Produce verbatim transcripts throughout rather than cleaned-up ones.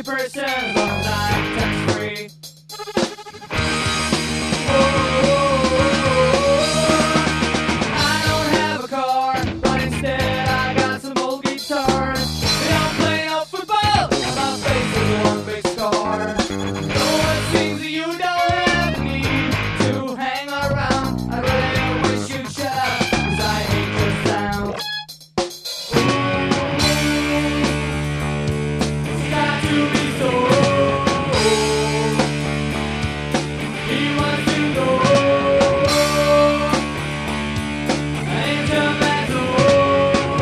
person as long as I'm tax free. I don't have a car, but instead I got some old guitars. They don't play no football, my face is one big scar. Though it seems that you don't have the need to hang around, I really wish you'd shut up, 'cause I hate your sound. It's got to be so. He wants to go into that hole.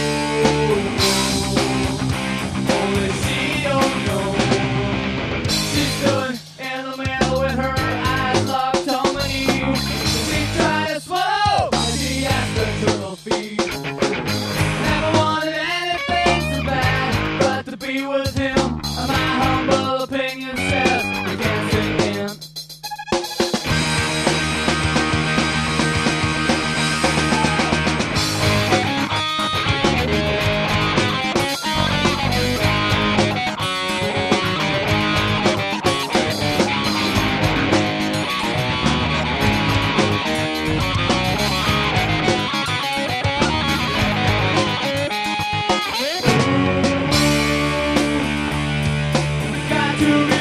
Only she don't know. She stood in the middle with her eyes locked on my knee. She tried to swallow as she asked her to her feet. Never wanted anything so bad, but to be with him. My humble opinion says you can't sing him. Got to be